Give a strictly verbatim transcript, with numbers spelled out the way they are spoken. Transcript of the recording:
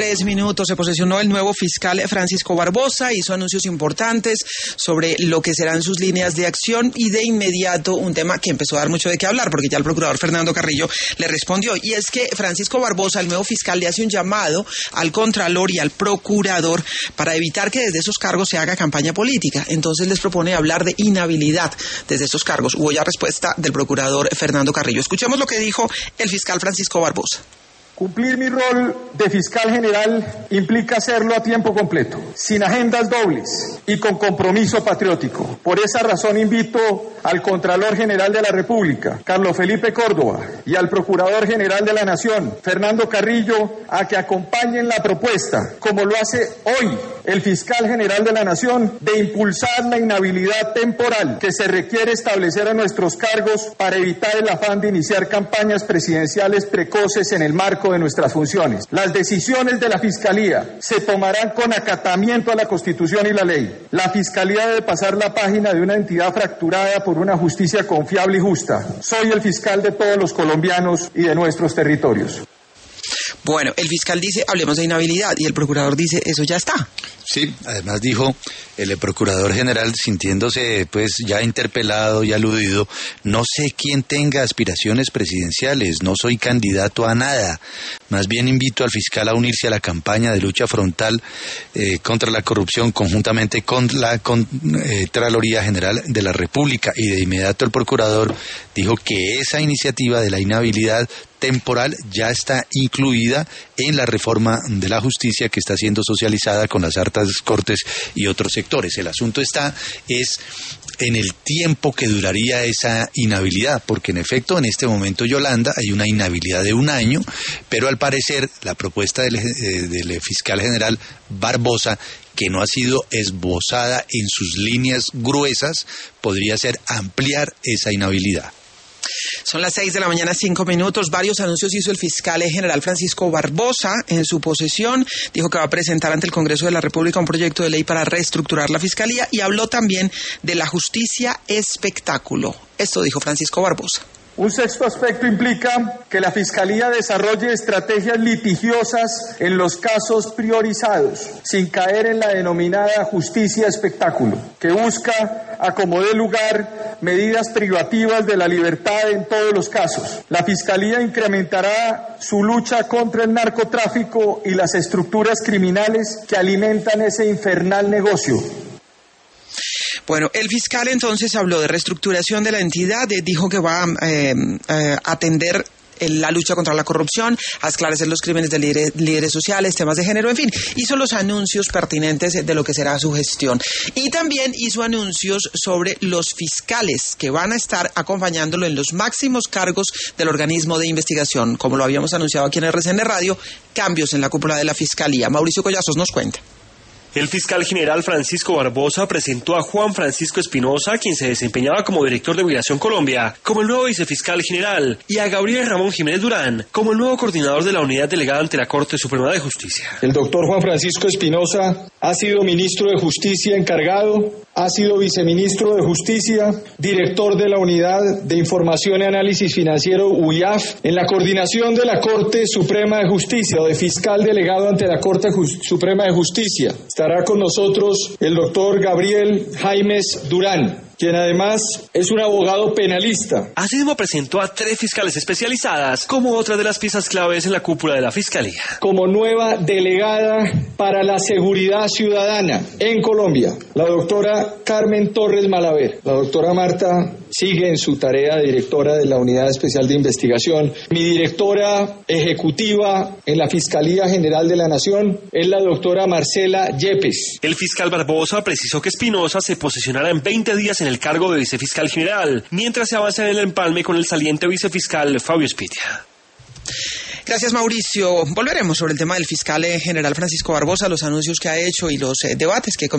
Tres minutos se posesionó el nuevo fiscal Francisco Barbosa, hizo anuncios importantes sobre lo que serán sus líneas de acción y de inmediato un tema que empezó a dar mucho de qué hablar porque ya el procurador Fernando Carrillo le respondió, y es que Francisco Barbosa, el nuevo fiscal, le hace un llamado al contralor y al procurador para evitar que desde esos cargos se haga campaña política. Entonces les propone hablar de inhabilidad desde esos cargos. Hubo ya respuesta del procurador Fernando Carrillo. Escuchemos lo que dijo el fiscal Francisco Barbosa. Cumplir mi rol de fiscal general implica hacerlo a tiempo completo, sin agendas dobles y con compromiso patriótico. Por esa razón invito al Contralor General de la República, Carlos Felipe Córdoba, y al Procurador General de la Nación, Fernando Carrillo, a que acompañen la propuesta, como lo hace hoy el Fiscal General de la Nación, de impulsar la inhabilidad temporal que se requiere establecer a nuestros cargos para evitar el afán de iniciar campañas presidenciales precoces en el marco de nuestras funciones. Las decisiones de la Fiscalía se tomarán con acatamiento a la Constitución y la ley. La Fiscalía debe pasar la página de una entidad fracturada por una justicia confiable y justa. Soy el fiscal de todos los colombianos y de nuestros territorios. Bueno, el fiscal dice, hablemos de inhabilidad, y el procurador dice, eso ya está. Sí, además dijo el procurador general, sintiéndose pues ya interpelado y aludido, no sé quién tenga aspiraciones presidenciales, no soy candidato a nada, más bien invito al fiscal a unirse a la campaña de lucha frontal eh, contra la corrupción conjuntamente con la Contraloría eh, General de la República. Y de inmediato el procurador dijo que esa iniciativa de la inhabilidad temporal ya está incluida en la reforma de la justicia que está siendo socializada con las altas cortes y otros sectores. El asunto está es en el tiempo que duraría esa inhabilidad, porque en efecto en este momento, Yolanda, hay una inhabilidad de un año, pero al parecer la propuesta del, eh, del fiscal general Barbosa, que no ha sido esbozada en sus líneas gruesas, podría ser ampliar esa inhabilidad. Son las seis de la mañana, cinco minutos. Varios anuncios hizo el fiscal general Francisco Barbosa en su posesión. Dijo que va a presentar ante el Congreso de la República un proyecto de ley para reestructurar la Fiscalía y habló también de la justicia espectáculo. Esto dijo Francisco Barbosa. Un sexto aspecto implica que la Fiscalía desarrolle estrategias litigiosas en los casos priorizados, sin caer en la denominada justicia espectáculo, que busca, a como dé lugar, medidas privativas de la libertad en todos los casos. La Fiscalía incrementará su lucha contra el narcotráfico y las estructuras criminales que alimentan ese infernal negocio. Bueno, el fiscal entonces habló de reestructuración de la entidad, eh, dijo que va a eh, eh, atender la lucha contra la corrupción, a esclarecer los crímenes de líderes, líderes sociales, temas de género, en fin, hizo los anuncios pertinentes de lo que será su gestión. Y también hizo anuncios sobre los fiscales que van a estar acompañándolo en los máximos cargos del organismo de investigación. Como lo habíamos anunciado aquí en R C N Radio, cambios en la cúpula de la Fiscalía. Mauricio Collazos nos cuenta. El fiscal general Francisco Barbosa presentó a Juan Francisco Espinosa, quien se desempeñaba como director de Migración Colombia, como el nuevo vicefiscal general, y a Gabriel Ramón Jiménez Durán, como el nuevo coordinador de la unidad delegada ante la Corte Suprema de Justicia. El doctor Juan Francisco Espinosa ha sido ministro de Justicia encargado, ha sido viceministro de Justicia, director de la Unidad de Información y Análisis Financiero U I A F, en la coordinación de la Corte Suprema de Justicia o de fiscal delegado ante la Corte Just- Suprema de Justicia. Estará con nosotros el doctor Gabriel Jaimes Durán, quien además es un abogado penalista. Asimismo presentó a tres fiscales especializadas como otra de las piezas claves en la cúpula de la Fiscalía. Como nueva delegada para la seguridad ciudadana en Colombia, la doctora Carmen Torres Malaver. La doctora Marta sigue en su tarea de directora de la Unidad Especial de Investigación. Mi directora ejecutiva en la Fiscalía General de la Nación es la doctora Marcela Yepes. El fiscal Barbosa precisó que Espinosa se posesionará en veinte días en el cargo de vicefiscal general, mientras se avanza en el empalme con el saliente vicefiscal Fabio Spitia. Gracias, Mauricio. Volveremos sobre el tema del fiscal general Francisco Barbosa, los anuncios que ha hecho y los eh, debates que